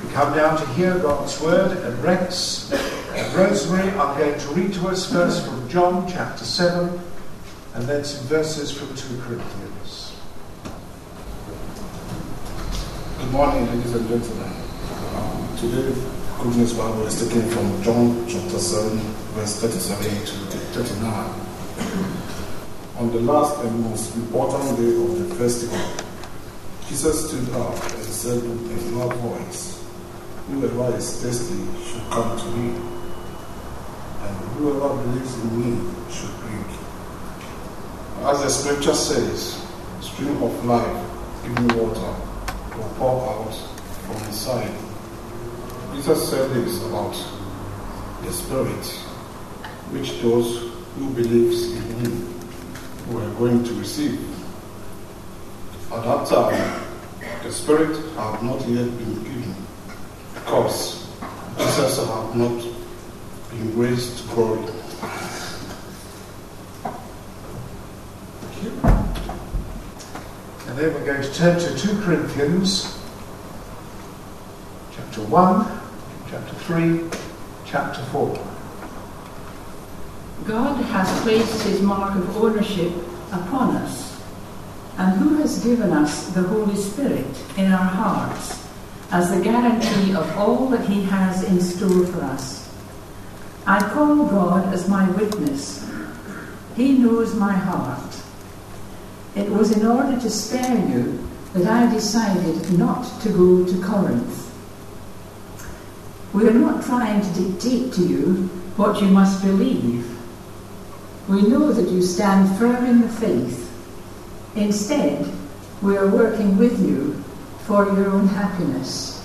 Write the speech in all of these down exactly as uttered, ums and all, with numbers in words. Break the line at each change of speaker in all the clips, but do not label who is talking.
come down to hear God's word, and Rex and Rosemary are going to read to us first from John chapter seven and then some verses from two Corinthians.
Good morning, ladies and gentlemen. Um, today, Good News Bible is taken from John chapter seven, verse thirty-seven to thirty-nine. On the last and most important day of the festival, Jesus stood up and said with a loud voice, "Whoever is thirsty should come to me, and whoever believes in me should drink. As the scripture says, stream of life, giving water, will pour out from his side." Jesus said this about the Spirit, which those who believes in him were going to receive. At that time, the Spirit had not yet been given, because Jesus had not been raised to glory.
Thank you. And then we're going to turn to two Corinthians, chapter one, chapter three, chapter four.
God has placed his mark of ownership upon us. And who has given us the Holy Spirit in our hearts as the guarantee of all that he has in store for us? I call God as my witness. He knows my heart. It was in order to spare you that I decided not to go to Corinth. We are not trying to dictate to you what you must believe. We know that you stand firm in the faith. Instead, we are working with you for your own happiness.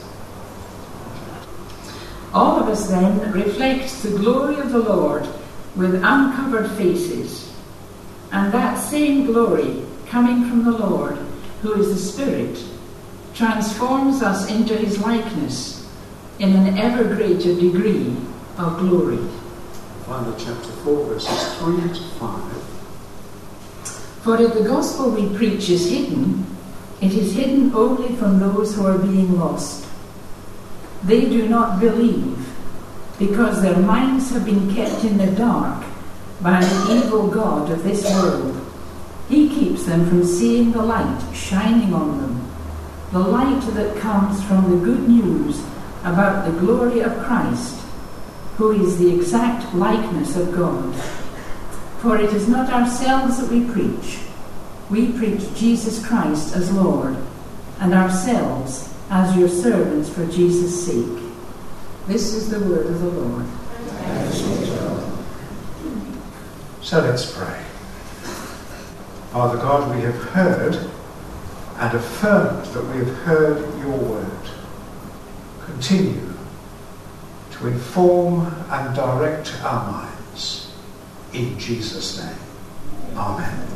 All of us then reflect the glory of the Lord with uncovered faces, and that same glory coming from the Lord, who is the Spirit, transforms us into his likeness in an ever greater degree of glory.
Finally, chapter four, verses three to five.
For if the gospel we preach is hidden, it is hidden only from those who are being lost. They do not believe, because their minds have been kept in the dark by the evil god of this world. He keeps them from seeing the light shining on them, the light that comes from the good news about the glory of Christ, who is the exact likeness of God. For it is not ourselves that we preach. We preach Jesus Christ as Lord, and ourselves as your servants for Jesus' sake. This is the word of the Lord.
So let's pray. Father God, we have heard and affirmed that we have heard your word. Continue to inform and direct our minds. In Jesus' name. Amen.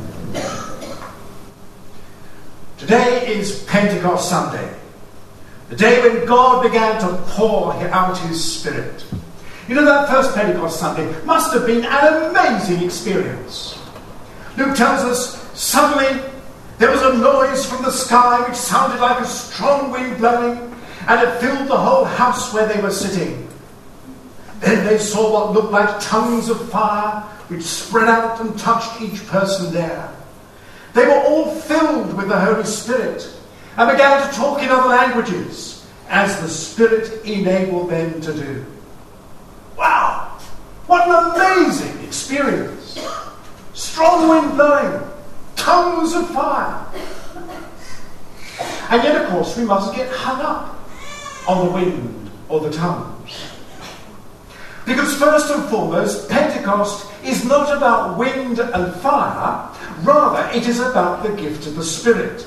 Today is Pentecost Sunday, the day when God began to pour out his Spirit. You know, that first Pentecost Sunday must have been an amazing experience. Luke tells us, suddenly there was a noise from the sky which sounded like a strong wind blowing, and it filled the whole house where they were sitting. Then they saw what looked like tongues of fire, which spread out and touched each person there. They were all filled with the Holy Spirit and began to talk in other languages as the Spirit enabled them to do. Wow! What an amazing experience! Strong wind blowing, tongues of fire. And yet, of course, we mustn't get hung up on the wind or the tongues. Because first and foremost, Pentecost is not about wind and fire, rather it is about the gift of the Spirit.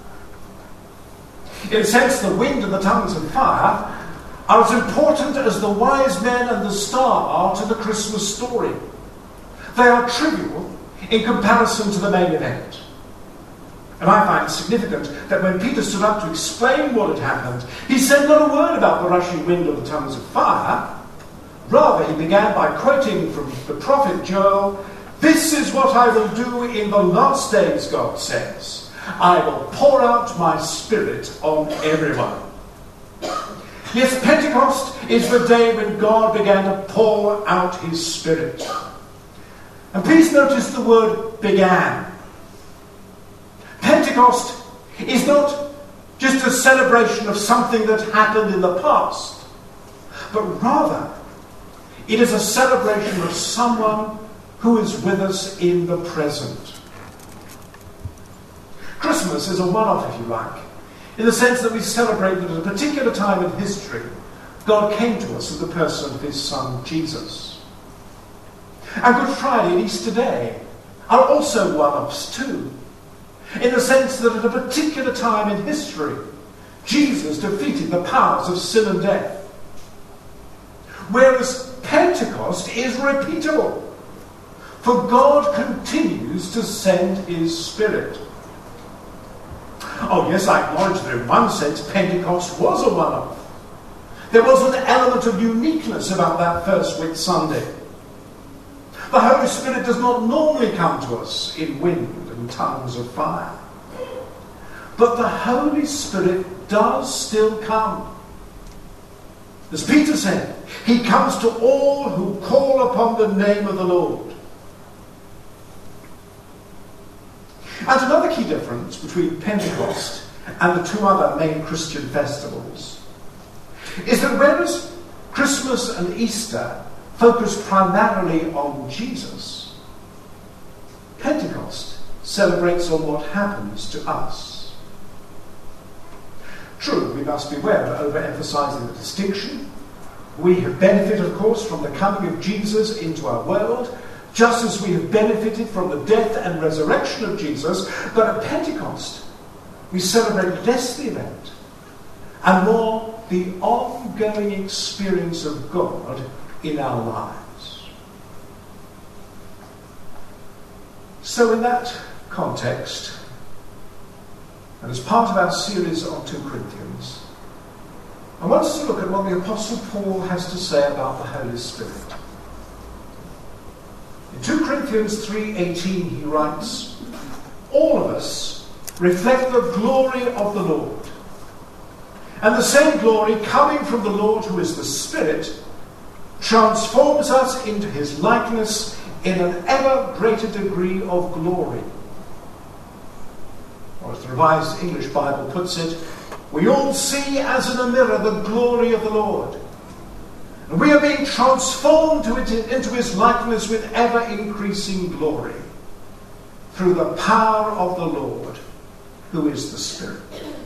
In a sense, the wind and the tongues of fire are as important as the wise men and the star are to the Christmas story. They are trivial in comparison to the main event. And I find it significant that when Peter stood up to explain what had happened, he said not a word about the rushing wind or the tongues of fire. Rather, he began by quoting from the prophet Joel, "This is what I will do in the last days," God says. "I will pour out my Spirit on everyone." Yes, Pentecost is the day when God began to pour out his Spirit. And please notice the word began. Pentecost is not just a celebration of something that happened in the past, but rather it is a celebration of someone who is with us in the present. Christmas is a one-off, if you like, in the sense that we celebrate that at a particular time in history, God came to us in the person of his Son, Jesus. And Good Friday and Easter Day are also one-offs too, in the sense that at a particular time in history, Jesus defeated the powers of sin and death. Whereas Pentecost is repeatable, for God continues to send his Spirit. Oh yes, I acknowledge that in one sense Pentecost was a one-off. There was an element of uniqueness about that first Whit Sunday. The Holy Spirit does not normally come to us in wind and tongues of fire. But the Holy Spirit does still come. As Peter said, he comes to all who call upon the name of the Lord. And another key difference between Pentecost and the two other main Christian festivals is that whereas Christmas and Easter focus primarily on Jesus, Pentecost celebrates on what happens to us. True, we must beware of overemphasizing the distinction. We have benefited, of course, from the coming of Jesus into our world, just as we have benefited from the death and resurrection of Jesus. But at Pentecost, we celebrate less the event and more the ongoing experience of God in our lives. So in that context, and as part of our series on two Corinthians, I want us to look at what the Apostle Paul has to say about the Holy Spirit. In two Corinthians three eighteen he writes, "All of us reflect the glory of the Lord, and the same glory coming from the Lord who is the Spirit transforms us into his likeness in an ever greater degree of glory." Or as the Revised English Bible puts it, we all see as in a mirror the glory of the Lord. And we are being transformed to it, into his likeness with ever-increasing glory through the power of the Lord, who is the Spirit.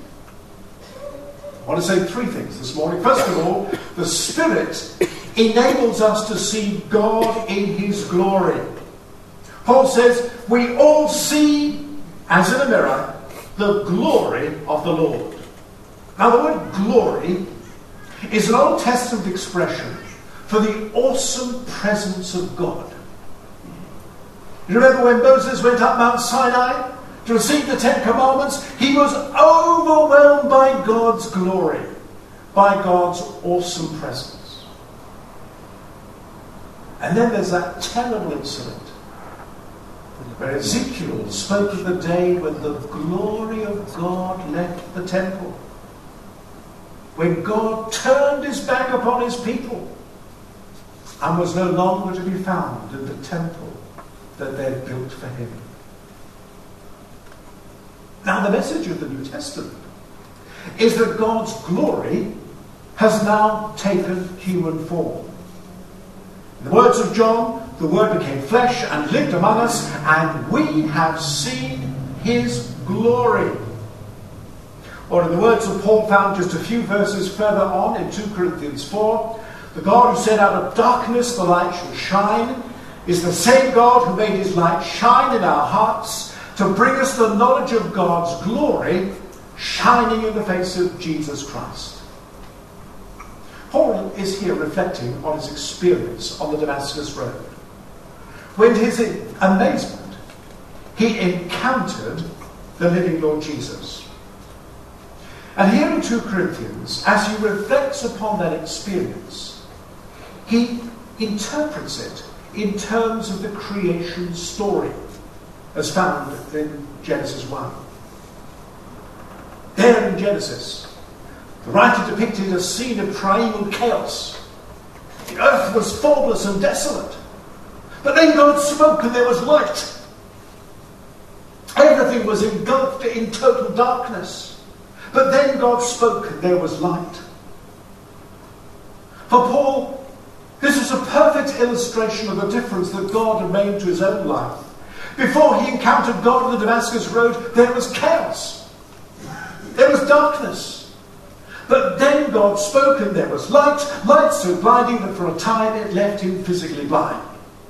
I want to say three things this morning. First of all, the Spirit enables us to see God in his glory. Paul says, we all see, as in a mirror, the glory of the Lord. Now the word glory is an Old Testament expression for the awesome presence of God. You remember when Moses went up Mount Sinai to receive the Ten Commandments? He was overwhelmed by God's glory, by God's awesome presence. And then there's that terrible incident where Ezekiel spoke of the day when the glory of God left the temple, when God turned his back upon his people and was no longer to be found in the temple that they had built for him. Now the message of the New Testament is that God's glory has now taken human form. In the words of John, the Word became flesh and lived among us, and we have seen his glory. Or in the words of Paul found just a few verses further on in two Corinthians four, the God who said out of darkness the light shall shine is the same God who made his light shine in our hearts to bring us the knowledge of God's glory shining in the face of Jesus Christ. Paul is here reflecting on his experience on the Damascus Road, when to his amazement he encountered the living Lord Jesus. And here in two Corinthians, as he reflects upon that experience, he interprets it in terms of the creation story, as found in Genesis one. There in Genesis, The writer depicted a scene of primeval chaos. The earth was formless and desolate. But then God spoke and there was light. Everything was engulfed in total darkness. But then God spoke and there was light. For Paul, this was a perfect illustration of the difference that God had made to his own life. Before he encountered God on the Damascus road, there was chaos. There was darkness. But then God spoke and there was light, light so blinding that for a time it left him physically blind.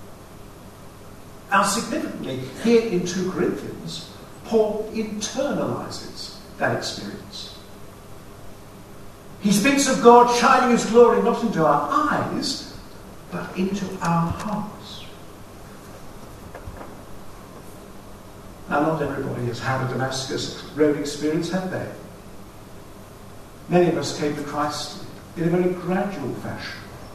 Now significantly, here in two Corinthians, Paul internalizes that experience. He speaks of God shining his glory not into our eyes, but into our hearts. Now, not everybody has had a Damascus road experience, have they? Many of us came to Christ in a very gradual fashion.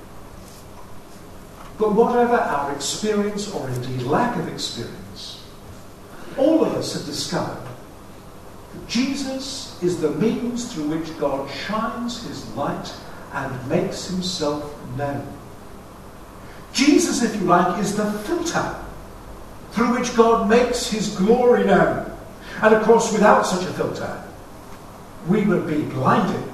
But whatever our experience, or indeed lack of experience, all of us have discovered that Jesus is the means through which God shines his light and makes himself known. Jesus, if you like, is the filter through which God makes his glory known. And of course, without such a filter, we would be blinded.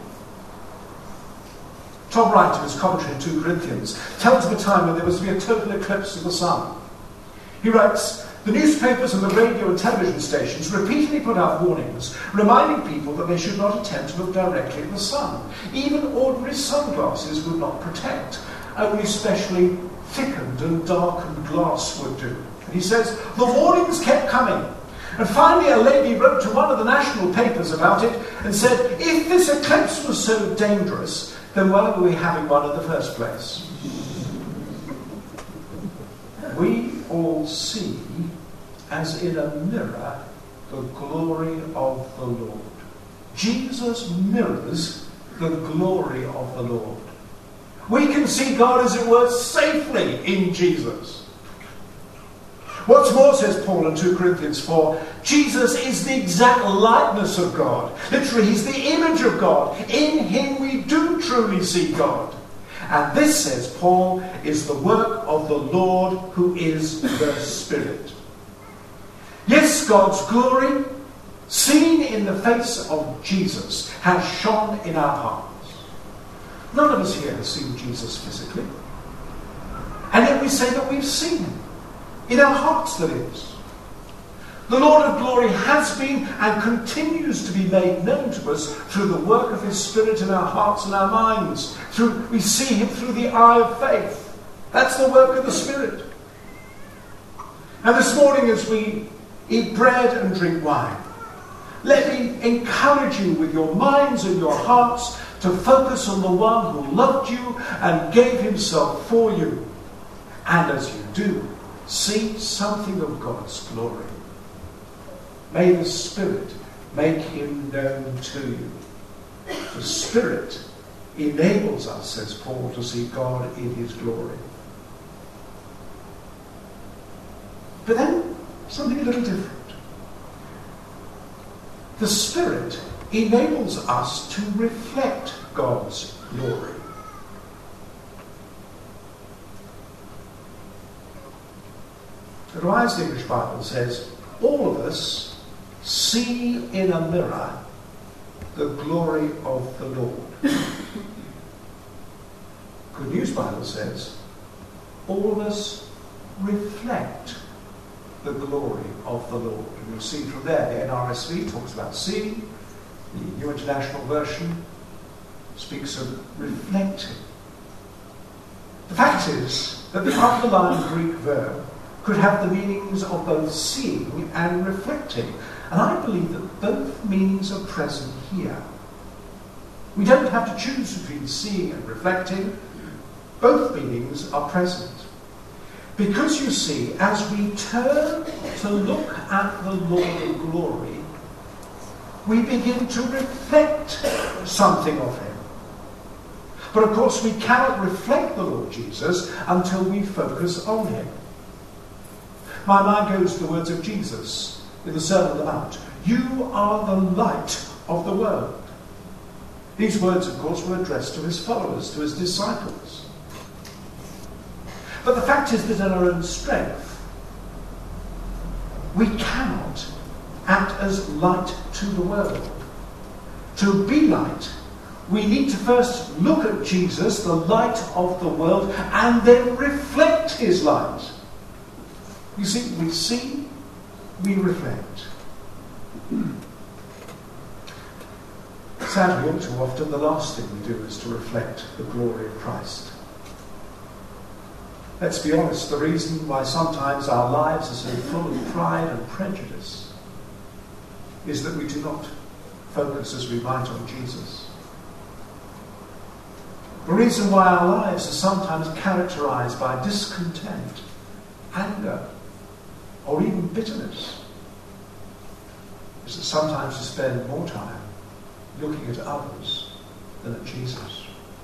Tom Wright, in his commentary in two Corinthians, tells of a time when there was to be a total eclipse of the sun. He writes, the newspapers and the radio and television stations repeatedly put out warnings, reminding people that they should not attempt to look directly at the sun. Even ordinary sunglasses would not protect. Only specially thickened and darkened glass would do. And he says, the warnings kept coming. And finally a lady wrote to one of the national papers about it and said, if this eclipse was so dangerous, then why were we having one in the first place? We all see, as in a mirror, the glory of the Lord. Jesus mirrors the glory of the Lord. We can see God, as it were, safely in Jesus. What's more, says Paul in two Corinthians four, Jesus is the exact likeness of God. Literally, he's the image of God. In him we do truly see God. And this, says Paul, is the work of the Lord who is the Spirit. Yes, God's glory, seen in the face of Jesus, has shone in our hearts. None of us here has seen Jesus physically. And yet we say that we've seen him. In our hearts, that is. The Lord of glory has been and continues to be made known to us through the work of his Spirit in our hearts and our minds. Through, we see him through the eye of faith. That's the work of the Spirit. And this morning, as we eat bread and drink wine, let me encourage you with your minds and your hearts to focus on the one who loved you and gave himself for you. And as you do, see something of God's glory. May the Spirit make him known to you. The Spirit enables us, says Paul, to see God in his glory. But then, something a little different. The Spirit enables us to reflect God's glory. The Revised English Bible says, all of us see in a mirror the glory of the Lord. Good News Bible says, all of us reflect the glory of the Lord. And you'll see from there, the N R S V talks about seeing, the New International Version speaks of reflecting. The fact is that the underlying Greek verb could have the meanings of both seeing and reflecting. And I believe that both meanings are present here. We don't have to choose between seeing and reflecting. Both meanings are present. Because you see, as we turn to look at the Lord of glory, we begin to reflect something of him. But of course we cannot reflect the Lord Jesus until we focus on him. My mind goes to the words of Jesus in the Sermon on the Mount. You are the light of the world. These words, of course, were addressed to his followers, to his disciples. But the fact is that in our own strength, we cannot act as light to the world. To be light, we need to first look at Jesus, the light of the world, and then reflect his light. You see, we see, we reflect. Sadly, all too often, the last thing we do is to reflect the glory of Christ. Let's be honest, the reason why sometimes our lives are so full of pride and prejudice is that we do not focus as we might on Jesus. The reason why our lives are sometimes characterized by discontent, anger, or even bitterness is that sometimes we spend more time looking at others than at Jesus.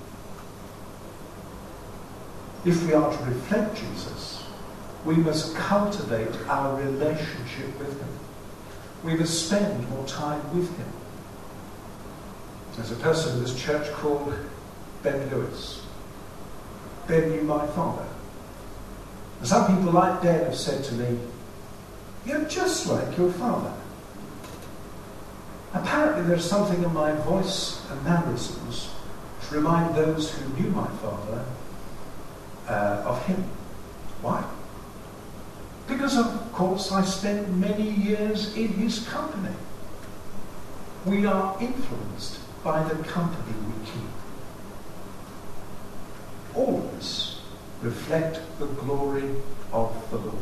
If we are to reflect Jesus, we must cultivate our relationship with him. We must spend more time with him. There's a person in this church called Ben Lewis. Ben knew my father. And some people like Ben have said to me, "You're just like your father." Apparently there's something in my voice and mannerisms to remind those who knew my father uh, of him. Why? Because, of course, I spent many years in his company. We are influenced by the company we keep. All of us reflect the glory of the Lord.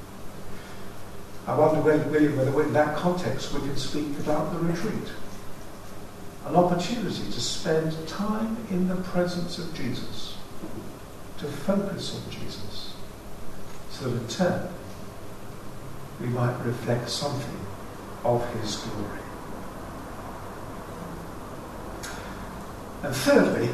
I wonder, William, whether in that context we can speak about the retreat. An opportunity to spend time in the presence of Jesus, to focus on Jesus, so that in turn we might reflect something of his glory. And thirdly,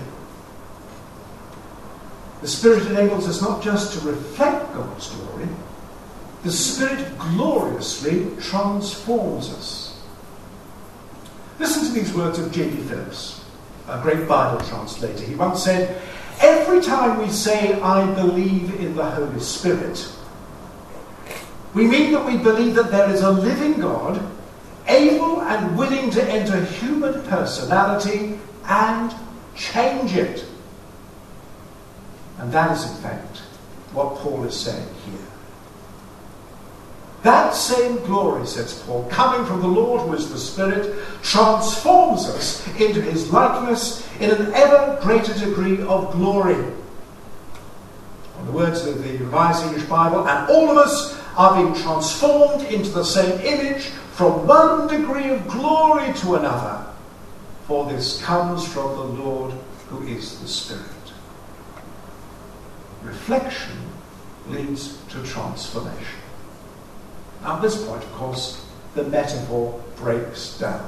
the Spirit enables us not just to reflect God's glory, the Spirit gloriously transforms us. Listen to these words of J D Phillips, a great Bible translator. He once said, "Every time we say, 'I believe in the Holy Spirit,' we mean that we believe that there is a living God, able and willing to enter human personality and change it." And that is, in fact, what Paul is saying here. That same glory, says Paul, coming from the Lord who is the Spirit, transforms us into his likeness in an ever greater degree of glory. In the words of the Revised English Bible, and all of us are being transformed into the same image from one degree of glory to another, for this comes from the Lord who is the Spirit. Reflection leads to transformation. Now, at this point, of course, the metaphor breaks down.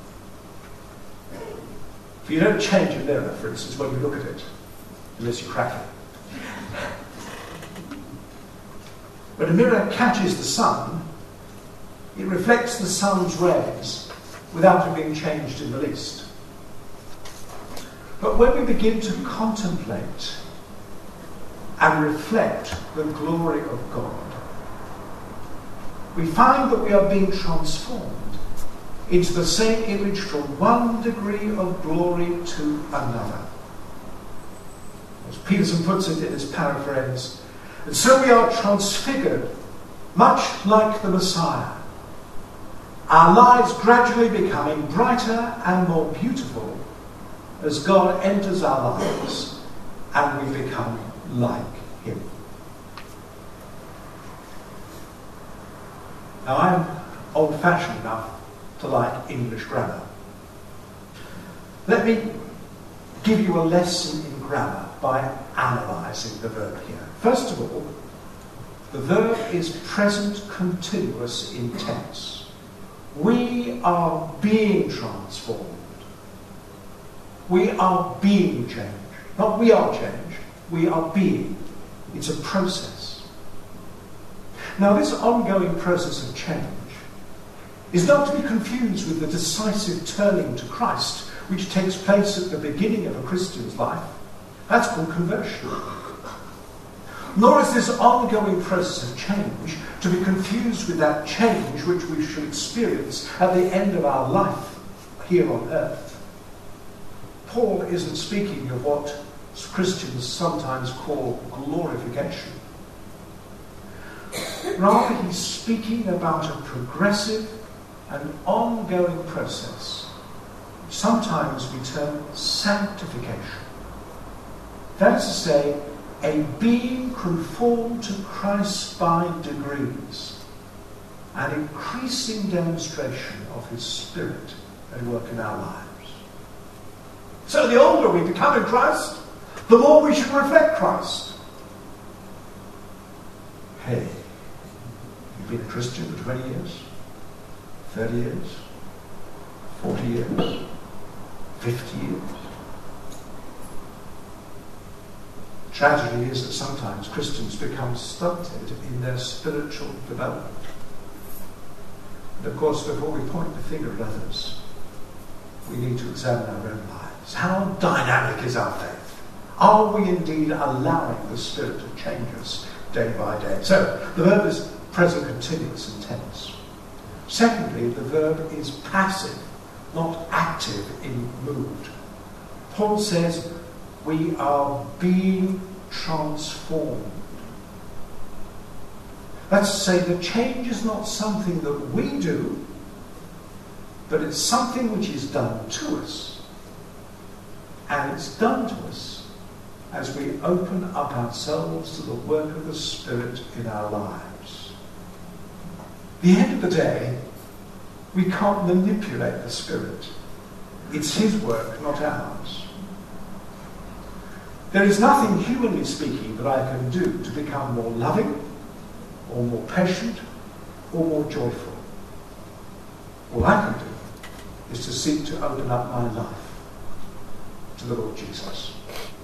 If you don't change a mirror, for instance, when you look at it, unless you crack it. When a mirror catches the sun, it reflects the sun's rays without it being changed in the least. But when we begin to contemplate and reflect the glory of God, we find that we are being transformed into the same image from one degree of glory to another. As Peterson puts it in his paraphrase, and so we are transfigured, much like the Messiah, our lives gradually becoming brighter and more beautiful as God enters our lives and we become like him. Now, I'm old-fashioned enough to like English grammar. Let me give you a lesson in grammar by analysing the verb here. First of all, the verb is present continuous in tense. We are being transformed. We are being changed. Not we are changed, we are being. It's a process. Now, this ongoing process of change is not to be confused with the decisive turning to Christ, which takes place at the beginning of a Christian's life. That's called conversion. Nor is this ongoing process of change to be confused with that change which we shall experience at the end of our life here on earth. Paul isn't speaking of what Christians sometimes call glorification. Rather, he's speaking about a progressive and ongoing process, sometimes we term sanctification. That is to say, a being conformed to Christ by degrees, an increasing demonstration of his Spirit at work in our lives. So the older we become in Christ, the more we should reflect Christ. Hey, you've been a Christian for twenty years, thirty years, forty years, fifty years. Tragedy is that sometimes Christians become stunted in their spiritual development. And of course, before we point the finger at others, we need to examine our own lives. How dynamic is our faith? Are we indeed allowing the Spirit to change us day by day? So, the verb is present continuous and tense. Secondly, the verb is passive, not active in mood. Paul says, we are being transformed. That's to say, the change is not something that we do, but it's something which is done to us. And it's done to us as we open up ourselves to the work of the Spirit in our lives. At the end of the day, we can't manipulate the Spirit. It's his work, not ours. There is nothing, humanly speaking, that I can do to become more loving, or more patient, or more joyful. All I can do is to seek to open up my life to the Lord Jesus.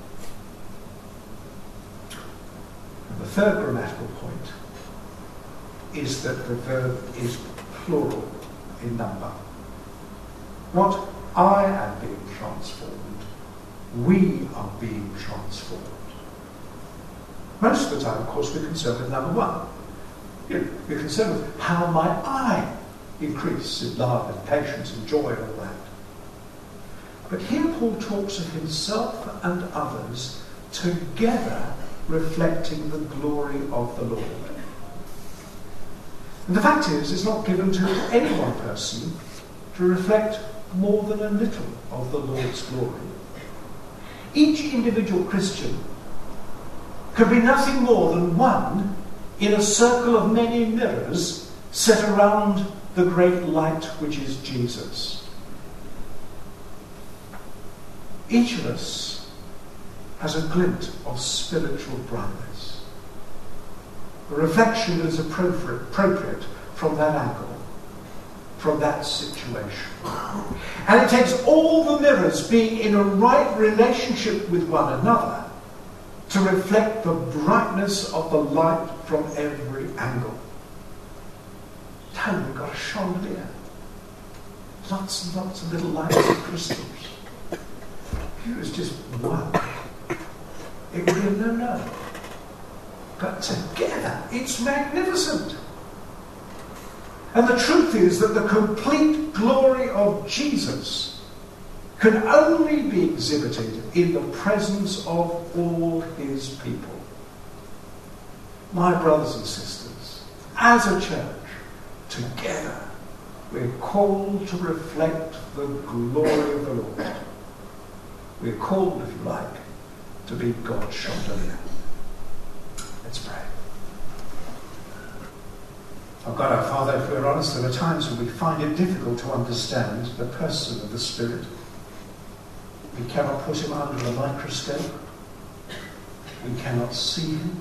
And the third grammatical point is that the verb is plural in number. Not I am being transformed, we are being transformed. Most of the time, of course, we're concerned with number one. You know, we're concerned with how might I increase in love and patience and joy and all that. But here Paul talks of himself and others together reflecting the glory of the Lord. And the fact is, it's not given to any one person to reflect more than a little of the Lord's glory. Each individual Christian can be nothing more than one in a circle of many mirrors set around the great light which is Jesus. Each of us has a glint of spiritual brightness, a reflection that is appropriate, appropriate from that angle, from that situation. And it takes all the mirrors being in a right relationship with one another to reflect the brightness of the light from every angle. Now we've got a chandelier. Lots and lots of little lights and crystals. Here is just one. It would be a no-no. But together, it's magnificent. And the truth is that the complete glory of Jesus can only be exhibited in the presence of all his people. My brothers and sisters, as a church, together, we're called to reflect the glory of the Lord. We're called, if you like, to be God's chandelier. Let's pray. Oh God, our Father, if we're honest, there are times when we find it difficult to understand the person of the Spirit. We cannot put him under a microscope. We cannot see him.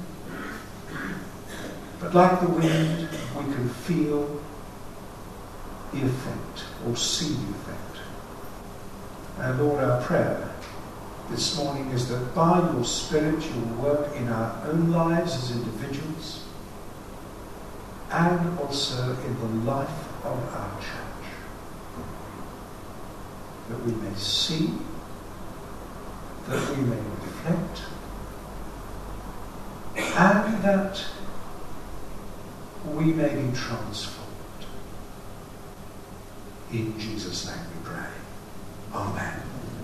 But like the wind, we can feel the effect or see the effect. And Lord, our prayer this morning is that by your Spirit you will work in our own lives as individuals and also in the life of our church. that we may see, that we may reflect, and that we may be transformed. In Jesus' name we pray. Amen.